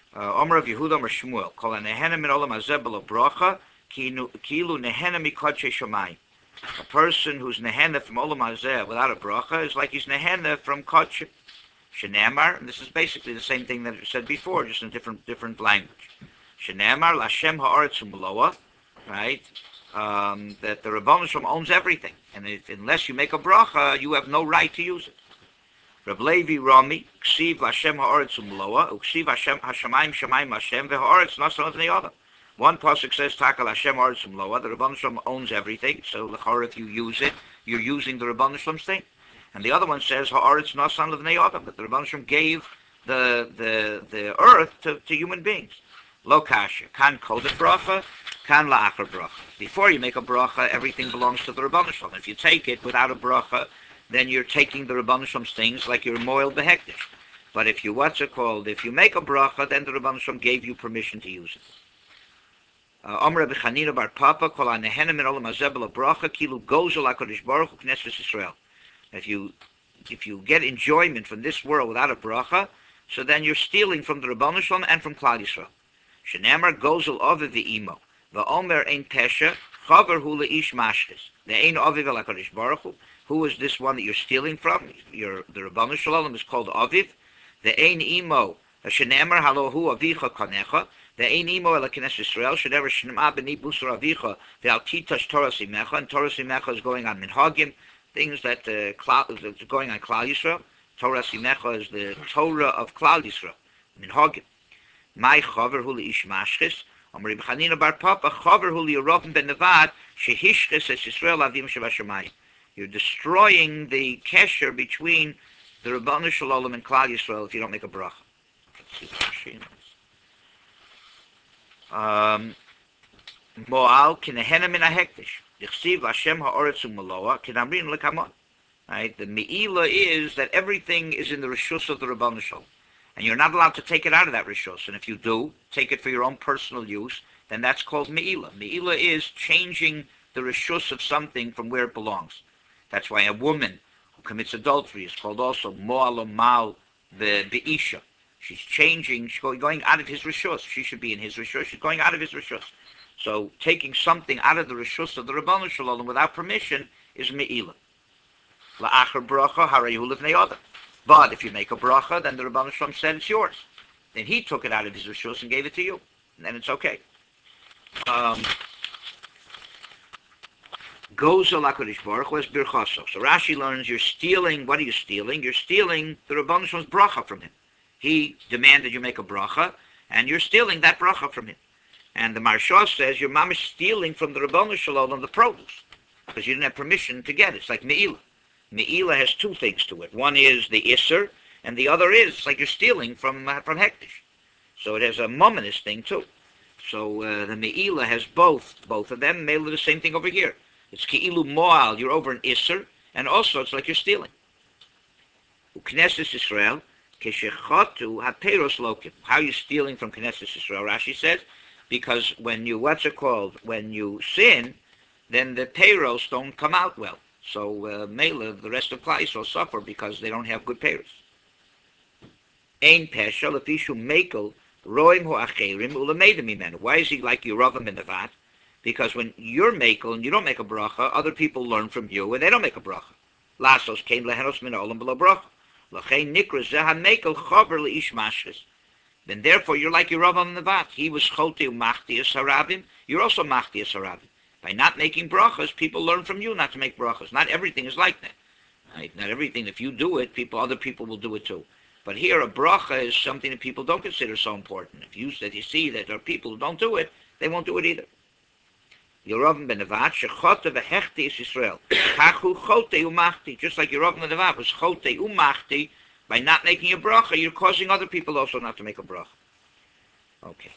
Omer of Yehuda Omer Shmuel. Kol nehena min olam hazeh b'lo bracha, kilu nehena mikodshe shamayim. A person who's nehena from olam hazeh without a bracha is like he's nehena from kodshe. Shenamar, and this is basically the same thing that I said before, just in different language. Shenamar, Lashem ha'aretz u'mloa, right? That the Rebbeinu Shalom owns everything, and unless you make a bracha, you have no right to use it. Reb Levi Rami, Ksiv Lashem ha'aretz u'mloa, Uksiv Hashamayim Shamayim Hashem ve'ha'aretz nasan avnei adam. One pasuk says Takal Hashem ha'aretz u'mloa, the Rebbeinu Shalom owns everything, so l'chor if you use it, you're using the Rebbeinu Shalom's thing. And the other one says ha'aretz nasan avnei adam, that the Rebbeinu Shalom gave the earth to human beings. Lo kasha, kan kodet bracha, kan la'achar bracha. Before you make a bracha, everything belongs to the Rebbeinu Shalom. If you take it without a bracha, then you're taking the Rebbeinu Shalom's things like you're moil behektish. But if you, if you make a bracha, then the Rebbeinu Shalom gave you permission to use it. Omer Rabbi Chanina bar Papa, kol ha'nehena min olam hazeh b'lo bracha, kilu gozel HaKadosh Baruch Hu knesses Yisrael. If you get enjoyment from this world without a bracha, so then you're stealing from the Rebbeinu Shalom and from Klal Yisrael. Shenamar gozel aviv v'imo, v'omer ein pesha, chaver hu le'ish mashkes. The ein aviv HaKadosh Baruch Hu. Who is this one that you're stealing from? The Rebbeinu Shalom is called aviv. The ein imo, shenamar halo hu avicha kanecha. The ein imo ela knesses Yisrael, shenever shenema b'ni busar avicha, ve'al titash Torah simecha, and Torah simecha is going on minhagim, things that that's going on Klal Yisrael. Torah simecha is the Torah of Klal Yisrael, minhagim. My chaver hu leish mashchis, Amar Rabbi Chanina bar Papa, chaver hu li'Yeravam ben Nevat, shehishchis es Yisrael avim shebashamayim. You're destroying the kesher between the Rebbeinu Shalom and Klal Yisrael if you don't make a bracha. Mo'al kinehena min ha'hektish. Yichsiv Hashem ha'oretz u'maloa kinamrin lekamon. Right? The me'ila is that everything is in the rishus of the Rebbeinu Shalom. And you're not allowed to take it out of that rishus. And if you do, take it for your own personal use, then that's called me'ila. Me'ila is changing the rishus of something from where it belongs. That's why a woman who commits adultery is called also mo'al mal be'isha. She's going out of his rishus. She should be in his rishus. She's going out of his rishus. So taking something out of the rishus of the Rebbeinu Shalom without permission is me'ila. La'achar bracha harayu lifnei adam. But if you make a bracha, then the Rebbeinu Shalom said it's yours. Then he took it out of his rishus and gave it to you. And then it's okay. Gozel HaKadosh Baruch Hu es birchaso. So Rashi learns you're stealing. What are you stealing? You're stealing the Rebbeinu Shalom's bracha from him. He demanded you make a bracha, and you're stealing that bracha from him. And the Maharsha says you're mamish stealing from the Rebbeinu Shalom on the produce, because you didn't have permission to get it. It's like me'ila. Me'ila has two things to it. One is the isser, and the other is it's like you're stealing from hektish. So it has a mominous thing too. So the me'ila has both of them. Me'ila the same thing over here. It's ki'ilu mo'al, you're over an isser, and also it's like you're stealing. Uknesses Yisrael, keshechotu haperos lokim. How are you stealing from Knesses Yisrael? Rashi says, because when you sin, then the peiros don't come out well. So Mela, the rest of Klal Yisrael suffer because they don't have good peiros. Ein pesha lefishu mekel roim hu acherim ulemedim imenu. Why is he like Yeravam in the vat? Because when you're mekel and you don't make a bracha, other people learn from you and they don't make a bracha. Lasos kein lehenos min olam b'lo bracha. Lachein nikra zeh ha-mekel chaver leish mashres. Then therefore you're like Yeravam in the vat. He was chote umachtias harabim. You're also machtias harabim. By not making brachas, people learn from you not to make brachas. Not everything is like that. Right? Not everything. If you do it, other people will do it too. But here, a bracha is something that people don't consider so important. If you see that there are people who don't do it, they won't do it either. Yeravam ben Nevat, shechote v'hechti is Yisrael. Kachu chote umachti. Just like Yeravam ben Nevat was chote umachti, by not making a bracha, you're causing other people also not to make a bracha. Okay.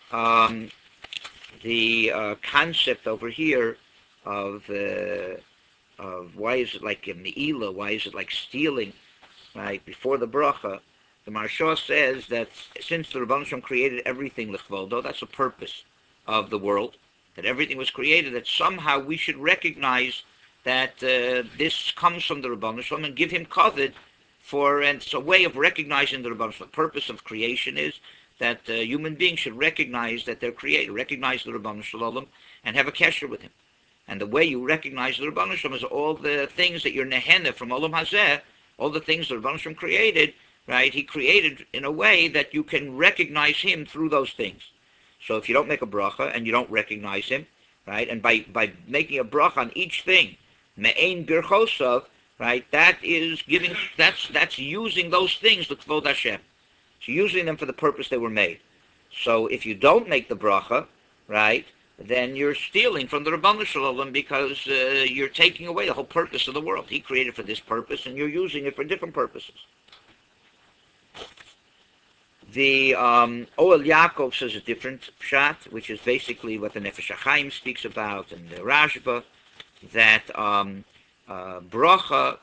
The concept over here of why is it like a me'ila, why is it like stealing, right, before the bracha, the Maharsha says that since the Rebbeinu Shalom created everything l'chvoldo, that's the purpose of the world, that everything was created, that somehow we should recognize that this comes from the Rebbeinu Shalom and give him kavod and it's a way of recognizing the Rebbeinu Shalom. The purpose of creation is that human beings should recognize that they're created, recognize the Ribono Shel Olam, and have a kesher with him. And the way you recognize the Ribono Shel Olam is all the things that you're nehena from Olam Hazeh, all the things the Ribono Shel Olam created, right? He created in a way that you can recognize him through those things. So if you don't make a bracha and you don't recognize him, right, and by making a bracha on each thing, me'ein birchosov, right, that is giving, that's using those things to kvod Hashem. So using them for the purpose they were made. So if you don't make the bracha, right, then you're stealing from the Ribono Shel Olam because you're taking away the whole purpose of the world. He created for this purpose, and you're using it for different purposes. The Oel Yaakov says a different pshat, which is basically what the Nefesh HaChaim speaks about, and the Rashba, that bracha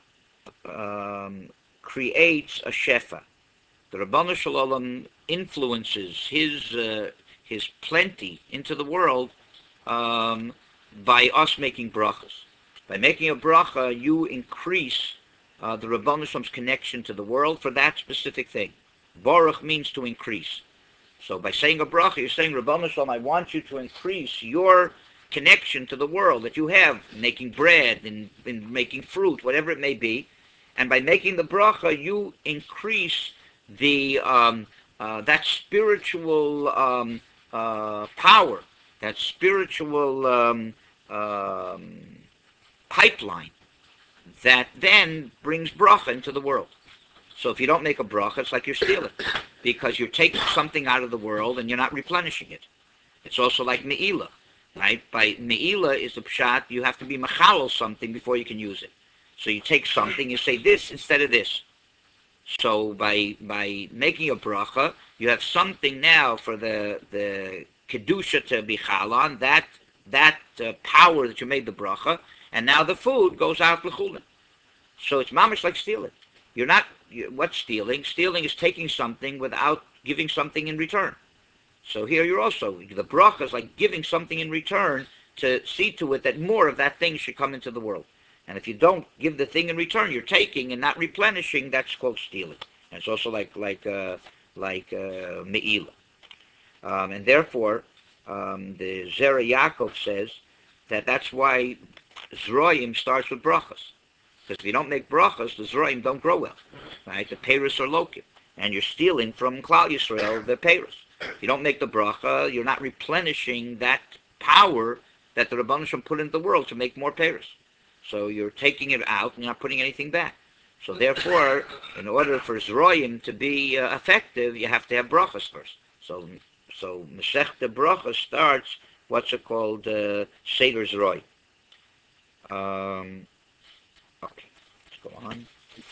creates a shefa. The Ribono Shel Olam influences his plenty into the world by us making brachas. By making a bracha, you increase the Ribono Shel Olam's connection to the world for that specific thing. Baruch means to increase. So by saying a bracha, you're saying, Ribono Shel Olam, I want you to increase your connection to the world that you have, making bread and making fruit, whatever it may be. And by making the bracha, you increase the that spiritual power, that spiritual pipeline that then brings bracha into the world. So if you don't make a bracha, it's like you're stealing, because you're taking something out of the world and you're not replenishing it. It's also like me'ilah, right? By me'ilah is the pshat, you have to be mechalel something before you can use it. So you take something, you say this instead of this. So by making a bracha, you have something now for the kedusha to be chalon, that power that you made the bracha, and now the food goes out l'chulin. So it's mamish like stealing. What's stealing? Stealing is taking something without giving something in return. So here you're also, the bracha is like giving something in return to see to it that more of that thing should come into the world. And if you don't give the thing in return, you're taking and not replenishing, that's called stealing. And it's also like me'ilah. And therefore, the Zera Yaakov says that that's why Zroim starts with brachas. Because if you don't make brachas, the Zroim don't grow well. Right? The peiros are lokim. And you're stealing from Klal Yisrael the peiros. If you don't make the bracha, you're not replenishing that power that the Ribono Shel Olam put into the world to make more peiros. So you're taking it out and you're not putting anything back. So therefore, in order for Zroim to be effective, you have to have brachas first. So Masechta Bracha starts what's it called Seder Zroim. Okay, let's go on.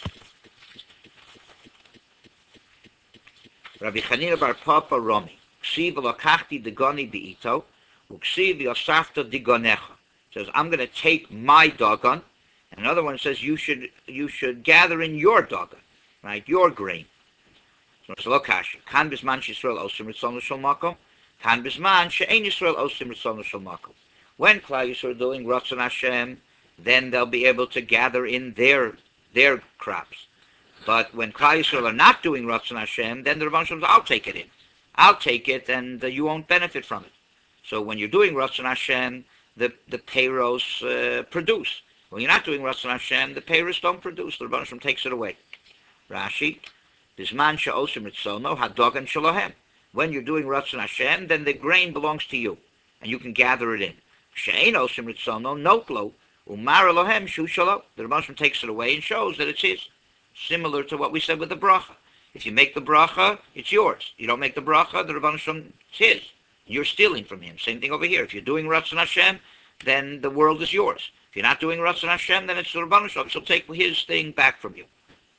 Rabbi Chanina bar Papa Romi, Ksiv v'lakachti digoni beito, uksiv v'yosafta digonecha. Says, I'm going to take my dagon. And another one says, you should gather in your dagon, right, your grain. So it's lokash. Kan bisman Yisrael osim ritzonu shel makom, kan bisman she'ein Yisrael osim ritzonu shel makom. When Klal Yisrael are doing Ratzon Hashem, then they'll be able to gather in their crops. But when Klal Yisrael are not doing Ratzon Hashem, then the Ribono Shel Olam says, I'll take it in. I'll take it, and you won't benefit from it. So when you're doing Ratzon Hashem, the peiros produce. When you're not doing Ratzon Hashem, the peiros don't produce. The Ribono Shel Olam takes it away. Rashi, Bisman she'osim ritzono hadogan shalohem. When you're doing Ratzon Hashem, then the grain belongs to you, and you can gather it in. She'ein osim ritzono notlo umar Elohem shu shalo. The Ribono Shel Olam takes it away and shows that it's his. Similar to what we said with the bracha. If you make the bracha, it's yours. You don't make the bracha, the Ribono Shel Olam, it's his. You're stealing from him. Same thing over here. If you're doing Ratzon Hashem, then the world is yours. If you're not doing Ratzon Hashem, then it's the Ribono Shel Olam. So take his thing back from you.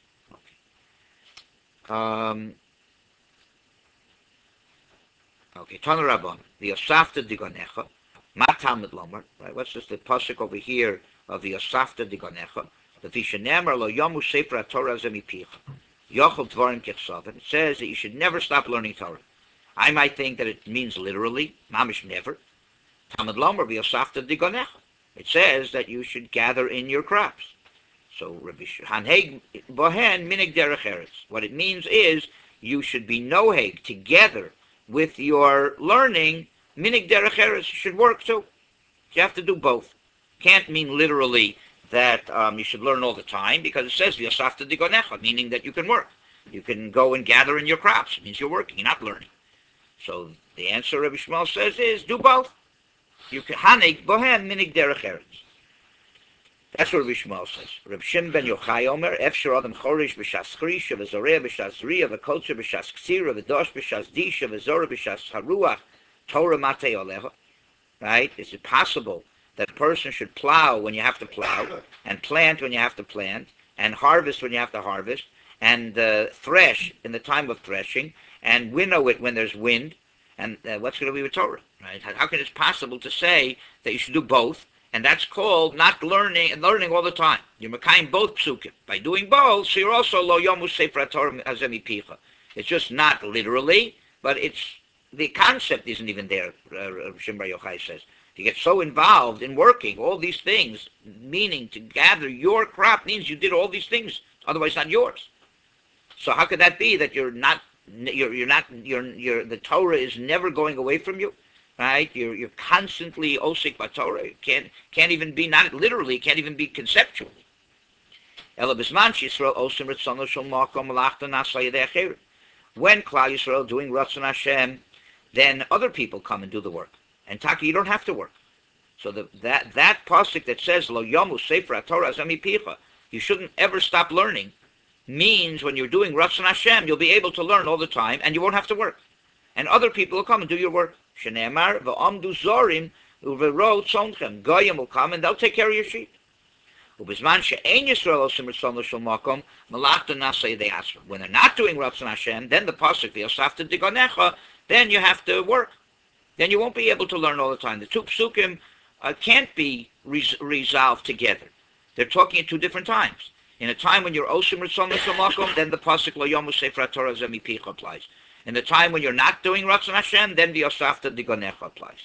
Okay. Tana Rabban. The Yosafta Digonecha. Matamid Lomer. Right. What's this? The pasuk over here of the Yosafta Digonecha. The Vishanemer lo Yomu Sefer HaTorah Zemipicha. Yochel Dvarim Ketzaven. It says that you should never stop learning Torah. I might think that it means literally, mamish never. Tamid Lomer v'yosafta digonecha. It says that you should gather in your crops. So Rabbi Hanheg Bohen minig derech eretz. What it means is you should be noheg together with your learning. Minig derech eretz should work too. You have to do both. Can't mean literally that you should learn all the time, because it says v'yasafta digonecha, meaning that you can work. You can go and gather in your crops. It means you're working, you're not learning. So the answer Rabbi Shmuel says is do both. You can hanig bohem minig derech eretz. That's what Rabbi Shmuel says. Rabbi Shimon ben Yochai Omer, Efshar Adam Chorish b'shas Chrisha, v'Zoreah b'shas Zriya, v'Kolzer b'shas Ksira, v'Dosh b'shas Disha, v'Zorah b'shas Haruach, Torah matei olecha. Right? Is it possible that a person should plow when you have to plow, and plant when you have to plant, and harvest when you have to harvest, and thresh in the time of threshing, and winnow it when there's wind? And what's going to be with Torah? Right? How can it possible to say that you should do both? And that's called not learning and learning all the time. You're makayim both psukim. By doing both, so you're also lo yomu sefer Torah azemi picha. It's just not literally, but it's the concept isn't even there. Shimon bar Yochai says you get so involved in working all these things, meaning to gather your crop means you did all these things. Otherwise, not yours. So how could that be that you're not? The Torah is never going away from you, right? You're constantly osik b'Torah. It can't even be, not literally, can't even be conceptually. Ela b'zman Yisrael osim ritzono shel makom malachta nasa yedei acherim. When Klal Yisrael doing Ratzon Hashem, then other people come and do the work. And Taki, you don't have to work. So that pasuk that says lo yomu sefer Torah azami picha, you shouldn't ever stop learning, means when you're doing Ratzon Hashem, you'll be able to learn all the time, and you won't have to work. And other people will come and do your work. Shene'emar v'amdu zorim u'v'ro tzonchem. Goyim will come and they'll take care of your sheep. U'bizman she'ein Yisrael osim ritzon shel makom malachta nasa yedei atzma. When they're not doing Ratzon Hashem, then the pasuk v'yasafta digonecha, then you have to work. Then you won't be able to learn all the time. The two psukim can't be resolved together. They're talking at two different times. In a time when you're osim ritzon shel makom, then the pasuk lo yomu sefer Torah zemi picha applies. In the time when you're not doing Ratzon Hashem, then the Yosafta Digonecha applies.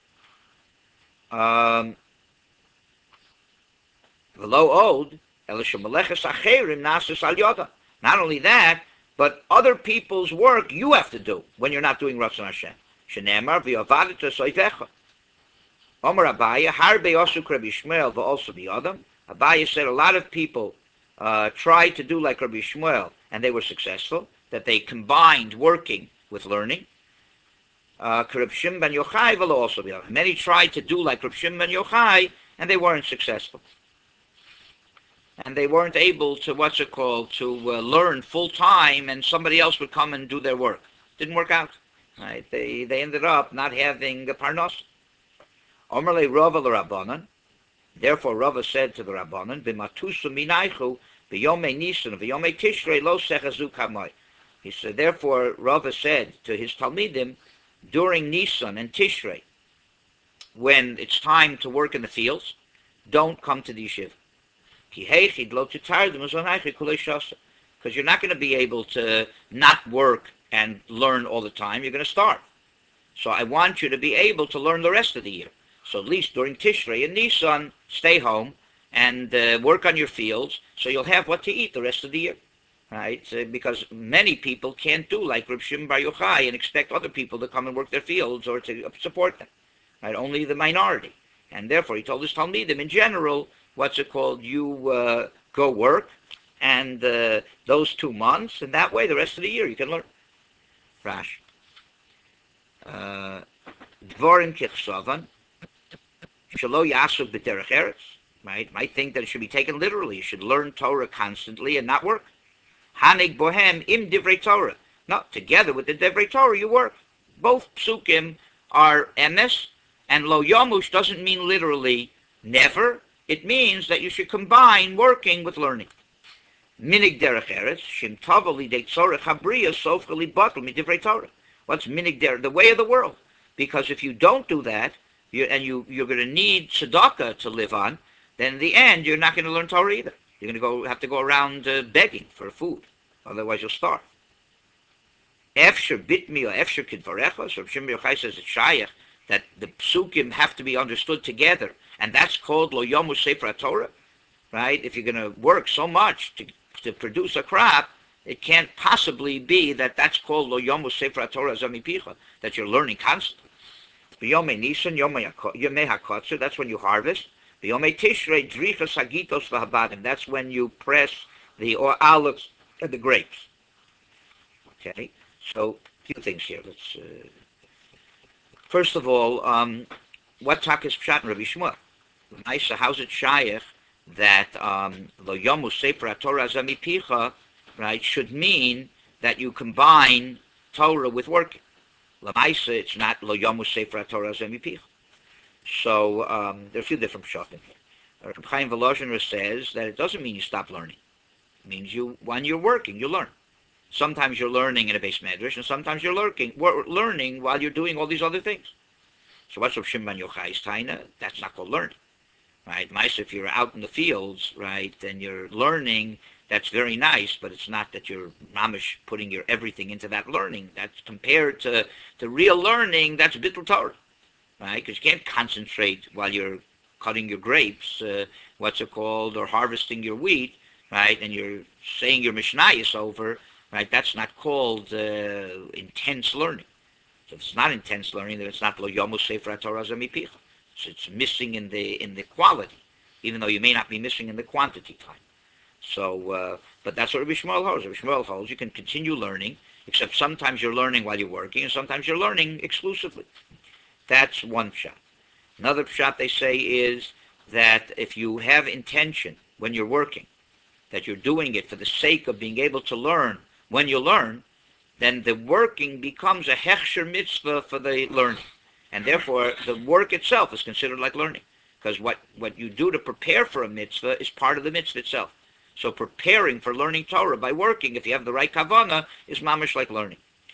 V'lo od, elisha meleches acherim nasus al yoda. Not only that, but other people's work you have to do when you're not doing Ratzon Hashem. Shenemar v'yavadita soivecha. Omer Abaye, harbe osuk Rabbi Shmuel v'also b'yodam. Abaye said a lot of people tried to do like Rabbi Shmuel, and they were successful, that they combined working with learning. Reb Shimon ben Yochai will also be. Many tried to do like Reb Shimon ben Yochai, and they weren't successful. And they weren't able to, learn full time, and somebody else would come and do their work. Didn't work out. Right? They ended up not having a parnos. Omerle Rava l'Rabbanan. Therefore, Rava said to the Rabbanan, "B'matusu minaychu b'yomei Nisan v'yomei Tishrei lo sechazu kamoi." He said, therefore, Rava said to his Talmidim, during Nisan and Tishrei, when it's time to work in the fields, don't come to the yeshiva. Because you're not going to be able to not work and learn all the time. You're going to starve. So I want you to be able to learn the rest of the year. So at least during Tishrei and Nisan, stay home and work on your fields, so you'll have what to eat the rest of the year. Right? Because many people can't do like Reb Shimon bar Yochai and expect other people to come and work their fields or to support them. Right? Only the minority. And therefore he told his Talmidim, in general, you go work, and those 2 months, and that way the rest of the year you can learn. Rash. Dvorim kichsovan, shelo yasuk b'derech eretz. Right? Might think that it should be taken literally. You should learn Torah constantly and not work. Hanig bohem im divrei Torah. No, together with the divrei Torah you work. Both psukim are emes, and lo yomush doesn't mean literally never. It means that you should combine working with learning. Minig derech eretz shim tava lidei tzorech habriya sofcha libatel midivrei Torah. What's minig derech? The way of the world. Because if you don't do that, you're going to need tzedakah to live on, then in the end you're not going to learn Torah either. You're going to have to go around begging for food. Otherwise you'll starve. Efsher bitmi or efsher kidvarecha. So Shimon Yochai says it's shayach that the psukim have to be understood together. And that's called lo yomu sefer Torah. Right? If you're going to work so much to produce a crop, It can't possibly be that that's called lo yomu sefer Torah zamipicha, that you're learning constantly. B'yomei Nisan, Yomei HaKotzer, that's when you harvest. B'yomei Tishrei, Drichas Hagitos v'Habadim, that's when you press the olives and the grapes. Okay, so a few things here. Let's first of all, what Takas Pshat in Rabbi Shmuel? Maisa, how's it shayach that lo yomu sefer Torah zamipicha, right, should mean that you combine Torah with working. Lamaisa, it's not lo yomu sefer Torah zemipicha. So there are a few different pshatim here. Chaim Volozhin says that it doesn't mean you stop learning. It means when you're working, you learn. Sometimes you're learning in a base medrash, and sometimes you're learning while you're doing all these other things. So what's Rav Shimon Yochai's taina? That's not called learning, right? Maisa, if you're out in the fields, right, and you're learning, that's very nice, but it's not that you're mamish putting your everything into that learning. That's compared to real learning, that's bittul Torah, right? Because you can't concentrate while you're cutting your grapes, what's it called, or harvesting your wheat, right? And you're saying your mishnayos over, right? That's not called intense learning. So if it's not intense learning, then it's not lo yomu sefer Torah zemipicha. So it's missing in the quality, even though you may not be missing in the quantity time. So, but that's what Rabbi Shmuel holds. Rabbi Shmuel holds you can continue learning, except sometimes you're learning while you're working, and sometimes you're learning exclusively. That's one pshat. Another pshat they say is that if you have intention when you're working, that you're doing it for the sake of being able to learn when you learn, then the working becomes a hechsher mitzvah for the learning. And therefore, the work itself is considered like learning. Because what you do to prepare for a mitzvah is part of the mitzvah itself. So preparing for learning Torah by working, if you have the right kavanah, is mamish like learning.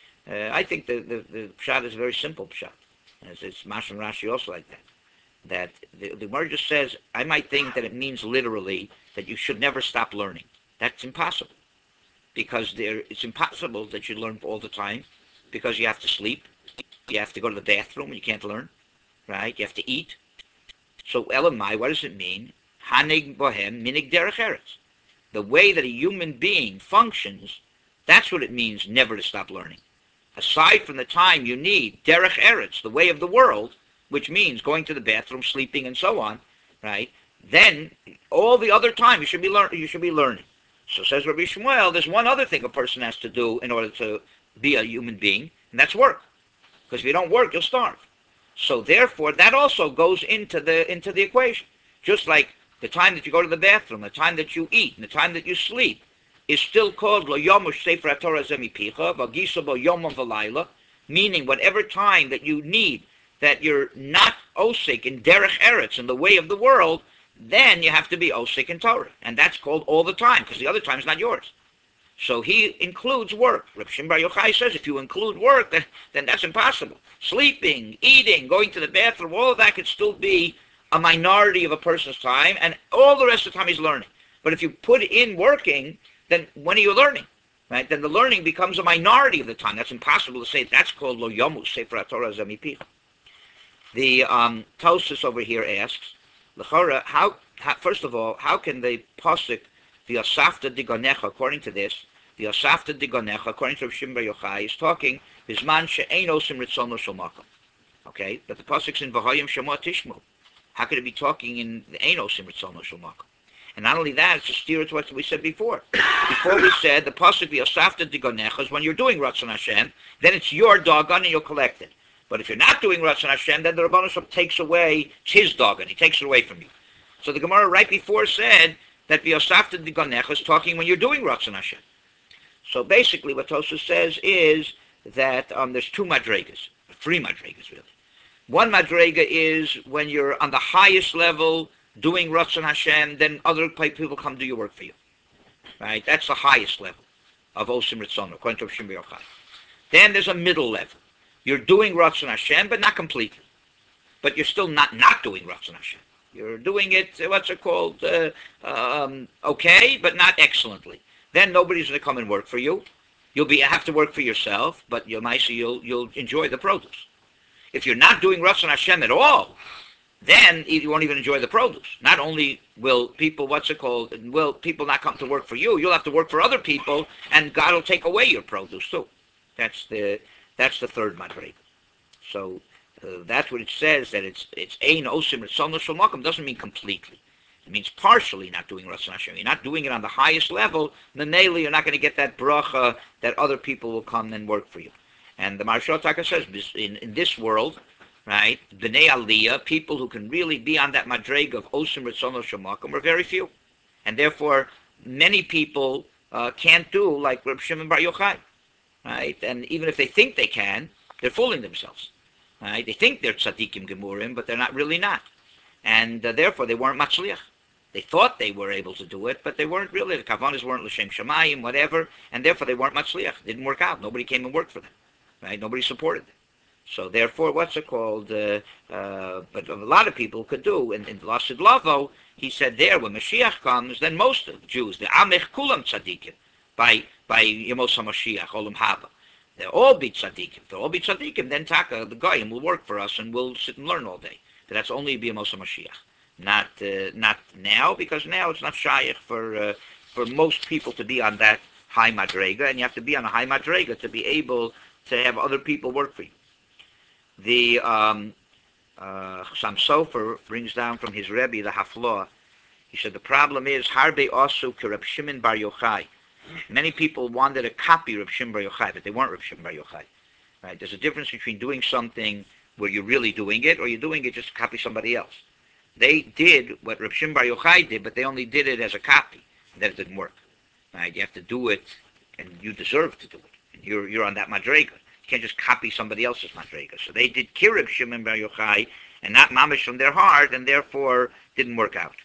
I think the pshat is a very simple pshat. It's Mash and Rashi also like that. That the Gemara just says, I might think that it means literally that you should never stop learning. That's impossible. Because it's impossible that you learn all the time, because you have to sleep, you have to go to the bathroom, you can't learn, right? You have to eat. So Elamai, what does it mean? Hanig bohem minig derech eretz. The way that a human being functions, that's what it means never to stop learning. Aside from the time you need derech eretz, the way of the world, which means going to the bathroom, sleeping, and so on, right? Then all the other time you should be learning. So says Rabbi Shmuel, there's one other thing a person has to do in order to be a human being, and that's work. Because if you don't work, you'll starve. So therefore, that also goes into the equation. Just like the time that you go to the bathroom, the time that you eat, and the time that you sleep is still called lo yomush sefer Torah zemipicha, v'gisa bo yomam v'layla, meaning whatever time that you need, that you're not osik in derech eretz, in the way of the world, then you have to be osik in Torah. And that's called all the time, because the other time is not yours. So he includes work. Reb Shimon Bar Yochai says if you include work, then that's impossible. Sleeping, eating, going to the bathroom, all of that could still be a minority of a person's time, and all the rest of the time he's learning. But if you put in working, then when are you learning? Right? Then the learning becomes a minority of the time. That's impossible to say. That's called lo yomu sefer Torah zemipicha. The Tosfos over here asks, L'chora, first of all, how can the pasuk the Asafta Digonecha, according to this, the Asafta Digonecha, according to Rav Shimon Bar Yochai, is talking Bisman she'ein osim ritzono shel makom. Okay, but the pasuk's in V'hayim Shema Tishmu. How could it be talking in the ein osim ritzono shel makom? And not only that, it's a steer to what we said before. Before we said the pasuk the Asafta Digonecha is when you're doing Ratzon Hashem, then it's your doggone and you'll collect it. But if you're not doing Ratzon Hashem, then the Rebbeinu Shalom takes away, it's his doggone, he takes it away from you. So the Gemara right before said that V'yosafta Digonecha is talking when you're doing Ratzon Hashem. So basically what Tosfos says is that there's two madregas, three madregas really. One madrega is when you're on the highest level doing Ratzon Hashem, then other people come do your work for you. Right? That's the highest level of Osim Ritzono, according to Shimon Bar Yochai. Then there's a middle level. You're doing Ratzon Hashem, but not completely. But you're still not doing Ratzon Hashem. You're doing it, what's it called, okay, but not excellently. Then nobody's going to come and work for you. You'll have to work for yourself, but you'll enjoy the produce. If you're not doing Ratzon Hashem at all, then you won't even enjoy the produce. Not only will people, will people not come to work for you, you'll have to work for other people, and God will take away your produce too. That's the third madrega. So that's what it says, that it's ein osim ritzon shel makom doesn't mean completely. It means partially not doing Ratzon Hashem. You're not doing it on the highest level. Naneli, you're not going to get that bracha that other people will come and work for you. And the Maharshal Taka says, in this world, right, B'nai Aliyah, people who can really be on that madrega of Osim Ritzon Shel Makom are very few. And therefore, many people can't do like Reb Shimon Bar Yochai. Right? And even if they think they can, they're fooling themselves. Right? They think they're tzaddikim gemurim, but they're not really not. And therefore, they weren't matzliach. They thought they were able to do it, but they weren't really. The kavanas weren't l'shem shamayim, whatever, and therefore they weren't matzliach. It didn't work out. Nobody came and worked for them. Right? Nobody supported them. So therefore, what's it called? But a lot of people could do. In Lasid Lavo, he said there, when Mashiach comes, then most of the Jews, the Amech Kulam tzaddikim, by Yemos HaMashiach, Olam Haba. They'll all be tzaddikim. They'll all be tzaddikim. Then Taka, the Goyim, will work for us and we'll sit and learn all day. But that's only Yemos HaMashiach. Not now, because now it's not shaykh for most people to be on that high madrega, and you have to be on a high madrega to be able to have other people work for you. The Chassam Sofer brings down from his Rebbe, the Haflah. He said the problem is Harbe Asu Reb Shimon Bar Yochai. Many people wanted to copy Reb Shimon Bar Yochai, but they weren't Reb Shimon Bar Yochai. Right? There's a difference between doing something where you're really doing it, or you're doing it just to copy somebody else. They did what Reb Shimon Bar Yochai did, but they only did it as a copy, and that it didn't work. Right? You have to do it, and you deserve to do it. And you're on that madrega. You can't just copy somebody else's madrega. So they did Kirib Shimon Bar Yochai, and not mamish from their heart, and therefore didn't work out.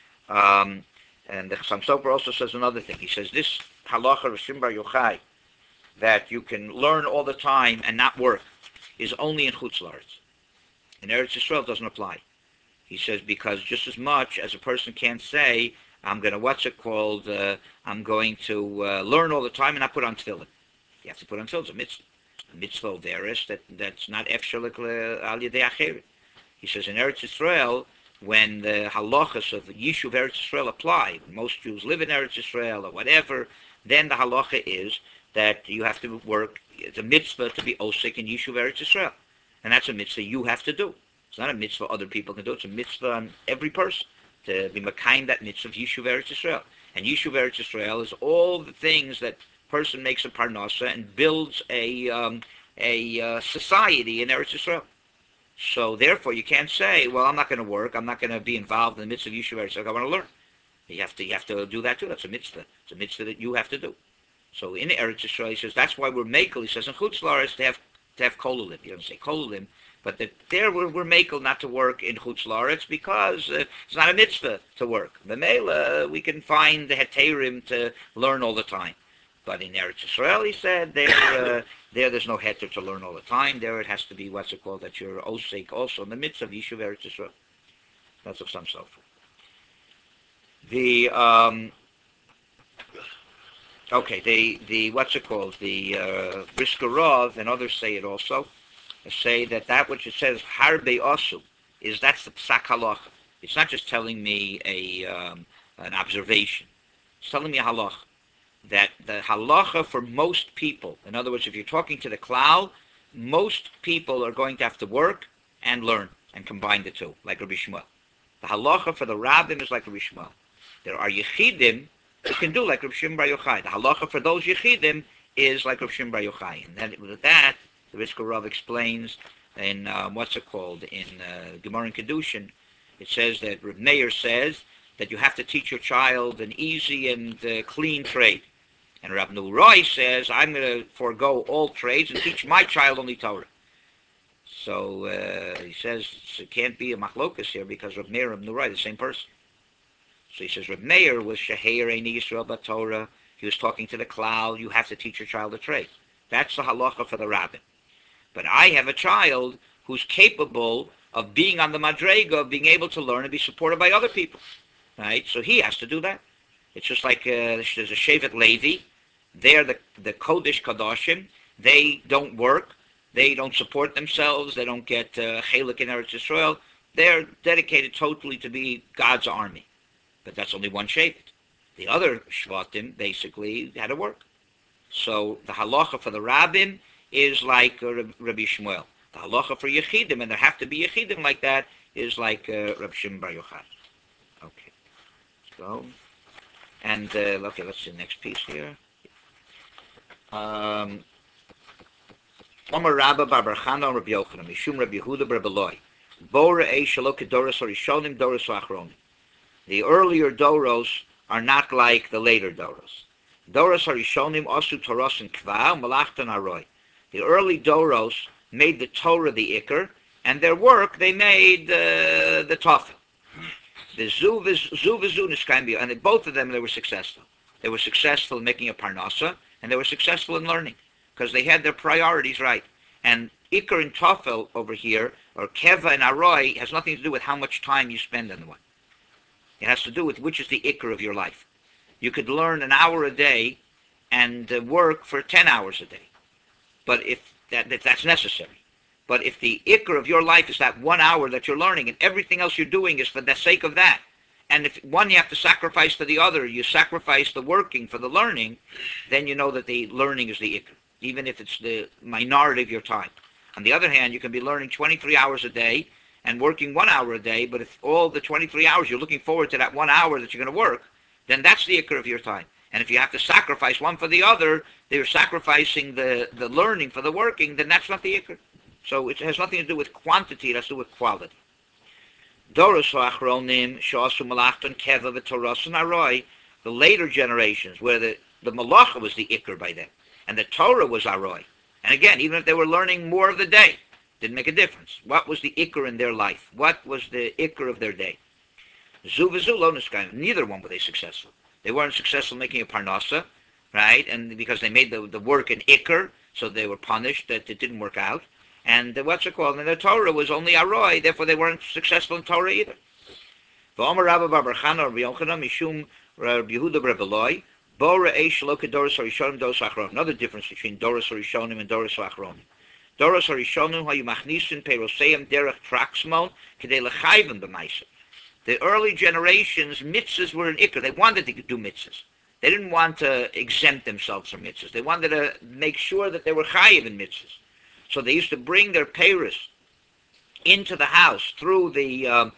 And the Chassam Sofer also says another thing. He says this halacha of Shimon Bar Yochai, that you can learn all the time and not work, is only in Chutz La'aretz. In Eretz Yisrael, it doesn't apply. He says, because just as much as a person can't say, I'm going to, I'm going to learn all the time and not put on tefillin. You have to put on tefillin. It's a mitzvah. A mitzvah of theirs, that's not efshelik al yedei acheret. He says, in Eretz Yisrael, when the halachas of the Yishuv Eretz Yisrael apply, most Jews live in Eretz Yisrael or whatever, then the halacha is that you have to work, it's a mitzvah to be osik in Yishuv Eretz Yisrael. And that's a mitzvah you have to do. It's not a mitzvah other people can do. It's a mitzvah on every person to be makayim that mitzvah of Yishuv Eretz Yisrael. And Yishuv Eretz Yisrael is all the things that person makes a parnasa and builds a society in Eretz Yisrael. So therefore, you can't say, well, I'm not going to work. I'm not going to be involved in the mitzvah of Yishuv Eretz Yisrael. I want to learn. You have to do that too. That's a mitzvah. It's a mitzvah that you have to do. So in Eretz Yisrael, he says that's why we're makel. He says in Chutz La'aretz to have kolulim. He doesn't say kolulim. But there we're makel not to work in Chutz La'aretz because it's not a mitzvah to work. B'meila, we can find the heterim to learn all the time. But in Eretz Yisrael, he said, there's no heter to learn all the time. There it has to be, what's it called, that you're osek also in the midst of Yishuv Eretz Yisrael. That's of some sofer. The what's it called, the Brisker Rav, and others say it also, say that which it says harbe asu that's the psak halacha. It's not just telling me an observation. It's telling me a halacha. That the halacha for most people, in other words, if you're talking to the klal, most people are going to have to work and learn and combine the two, like Rabbi Shmuel. The halacha for the rabbim is like Rabbi Shmuel. There are yechidim who can do like Rabbi Shimon Bar Yochai. The halacha for those yechidim is like Rabbi Shimon Bar Yochai. And then with that, the Brisker Rav explains in, in Gemara and Kedushin, it says that Reb Meir says that you have to teach your child an easy and clean trade. And Rav Nurai says, I'm going to forego all trades and teach my child only Torah. So he says it can't be a machlokas here because Rav Meir and Rav Nurai are the same person. So he says Rav Meir was Sheher Eini Yisrael B'Torah. He was talking to the klal, you have to teach your child a trade. That's the halacha for the rabbin. But I have a child who's capable of being on the madrega, of being able to learn and be supported by other people. Right? So he has to do that. It's just like there's a Shevet Levi. They're the Kodesh Kadoshim. They don't work. They don't support themselves. They don't get chelik in Eretz Yisrael. they're dedicated totally to be God's army. But that's only one Shevet. The other Shvatim basically had to work. So the halacha for the rabbin is like Rabbi Shmuel. The halacha for Yechidim, and there have to be Yechidim like that, is like Rabbi Shimon Bar Yochai. Okay, let's go. And, okay, let's see the next piece here. Omer Rabba Bar Chana Rabbi Yochanan, Mishum Rabbi Yehuda Bar Beloi. Bo Re'ei Shelo Kedoros Harishonim Doros Achronim. The earlier Doros are not like the later Doros. Doros Harishonim Osu Toros and Kva Malachtan Aroi. The early Doros made the Torah the Iker, and their work they made the Tofel. The Zuv and both of them they were successful. They were successful in making a parnasa, and they were successful in learning because they had their priorities right. And Iker and Tofel over here, or Keva and Aroi, has nothing to do with how much time you spend on the one. It has to do with which is the Iker of your life. You could learn an hour a day and work for 10 hours a day, but if that's necessary. But if the Iker of your life is that 1 hour that you're learning and everything else you're doing is for the sake of that, and if one you have to sacrifice for the other, you sacrifice the working for the learning, then you know that the learning is the Iker, even if it's the minority of your time. On the other hand, you can be learning 23 hours a day and working 1 hour a day, but if all the 23 hours you're looking forward to that 1 hour that you're going to work, then that's the Iker of your time. And if you have to sacrifice one for the other, they're sacrificing the learning for the working, then that's not the Iker. So it has nothing to do with quantity, it has to do with quality. Doros ha'achronim she'asu malachton keva v'toros and aroi, the later generations, where the malacha was the Iker by them, and the Torah was aroi. And again, even if they were learning more of the day, didn't make a difference. What was the Iker in their life? What was the Iker of their day? Zu v'zu lo niskayim. Neither one were they successful. They weren't successful making a parnasa, right? And because they made the work an Iker, so they were punished that it didn't work out. And what's it called? And the Torah was only Aroi, therefore they weren't successful in Torah either. V'omer Rabba Bar Chana Rabbi Yochanan Mishum Rabbi Yehuda Bar Beloi Bo Re'ei Shelo Kedoros Harishonim Doros Achronim. Another difference between Doros Harishonim and Doros Achronim. Doros Harishonim hayu machnisin peiroseim derech traksmon kedei lechayvim b'maisa. The early generations, mitzvahs were an Iker. They wanted to do mitzvahs. They didn't want to exempt themselves from mitzvahs. They wanted to make sure that they were chayiv in mitzvahs. So they used to bring their peiros into the house through the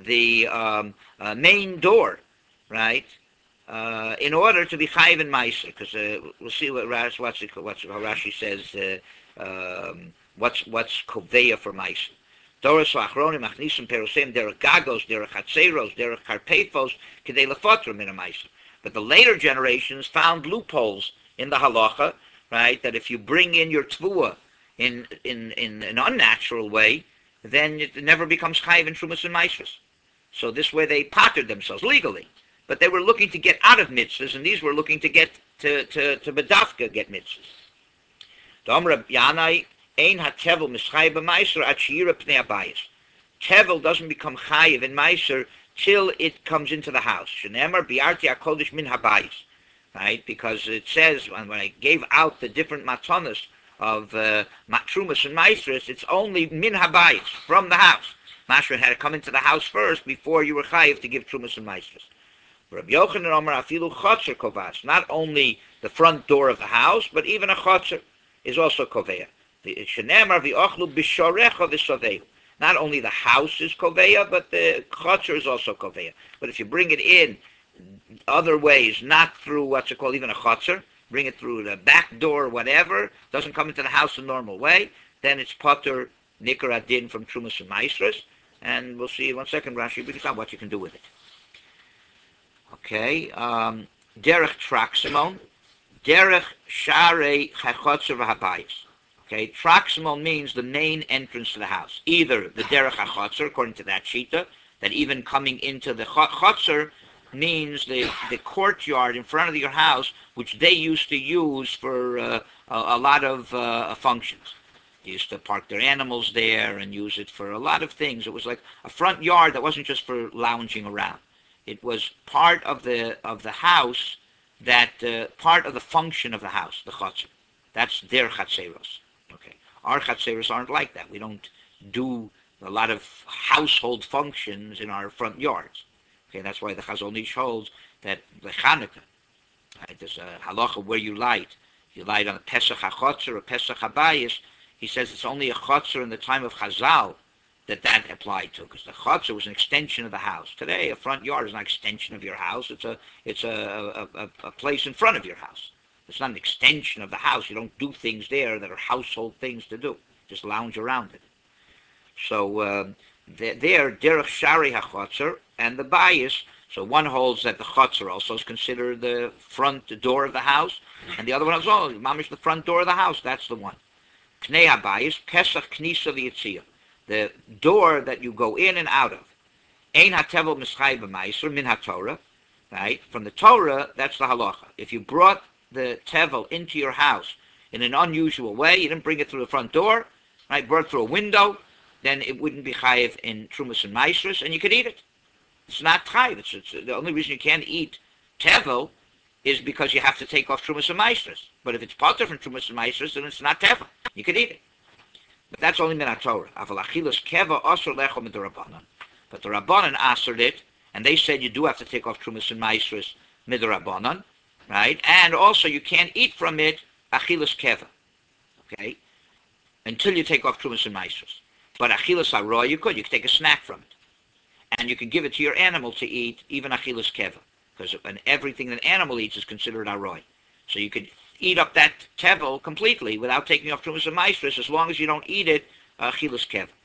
main door, right? In order to be chayiv in ma'aser, because we'll see what Rashi says. What's koveya for ma'aser? Doros v'achronim machnisim peroseim derech gagos, derech hatzeros, derech karpefos, kedei lefotrim in a ma'aser. But the later generations found loopholes in the halacha, right? That if you bring in your tvua in an unnatural way, then it never becomes chayiv in trumas and maisvus. So this way they pottered themselves legally, but they were looking to get out of mitzvahs, and these were looking to get to bedafka get mitzvahs. Domra Yanai ein hatevel mischayiv b'maiser at sheira pnei abayis. Tevel doesn't become chayiv in maiser till it comes into the house. Shenemar biarti hakodesh min habayis, right? Because it says when I gave out the different matanos of trumas and maestros, it's only min habayis, from the house. Mashra had to come into the house first before you were chayiv to give trumas and maestros. Rabbi Yochanan Omer afilu chotzer kovas, not only the front door of the house, but even a chotzer is also koveya. Shenemar v'ochlu b'shorecha v'sovehu. Not only the house is koveya, but the chotzer is also koveya. But if you bring it in other ways, not through what's it called, even a chotzer, bring it through the back door, whatever, doesn't come into the house the normal way, then it's potter nikar adin from trumas and maestros, and we'll see in 1 second, Rashi, because on what you can do with it. Okay, derech traximon, derech sharei chachotzer v'habayis. Okay, traximon means the main entrance to the house, either the derech hachotzer, according to that shita, that even coming into the chotzer means the courtyard in front of your house, which they used to use for a lot of functions. They used to park their animals there and use it for a lot of things. It was like a front yard that wasn't just for lounging around. It was part of the house, that part of the function of the house, the chotzer. That's their chatzeros. Okay, our chatzeros aren't like that. We don't do a lot of household functions in our front yards. Okay, that's why the Chazon Ish holds that the Chanukah, right, there's a halacha where you light. You light on a Pesach HaChotzer or Pesach HaBayis. He says it's only a Chotzer in the time of Chazal that applied to, because the Chotzer was an extension of the house. Today, a front yard is not an extension of your house. It's a place in front of your house. It's not an extension of the house. You don't do things there that are household things to do. Just lounge around it. So there, derech shari hachotzer and the bias. So one holds that the chotzer also is considered the front door of the house, and the other one is mamish the front door of the house. That's the one. Knei habayis pesach knisa v'yitzia, the door that you go in and out of. Ein hatevel mischai b'maiser min haTorah, right? From the Torah, that's the halacha. If you brought the tevel into your house in an unusual way, you didn't bring it through the front door, right? Brought it through a window, then it wouldn't be chayiv in trumas and maestros, and you could eat it. It's not chayiv. It's the only reason you can't eat tevel is because you have to take off trumas and maestros. But if it's potter from trumas and maestros, then it's not tevel. You could eat it. But that's only min haTorah. Aval achilas keva asur lecho mit the Rabbanan. But the Rabbanan answered it, and they said you do have to take off trumas and maestros mid the Rabbanan, right? And also you can't eat from it achilas keva, okay? Until you take off trumas and maestros. But achilas haroy, you could take a snack from it. And you can give it to your animal to eat, even achilas keva. Because everything that an animal eats is considered haroy. So you could eat up that tevel completely without taking off trumas and maestros, as long as you don't eat it achilas keva.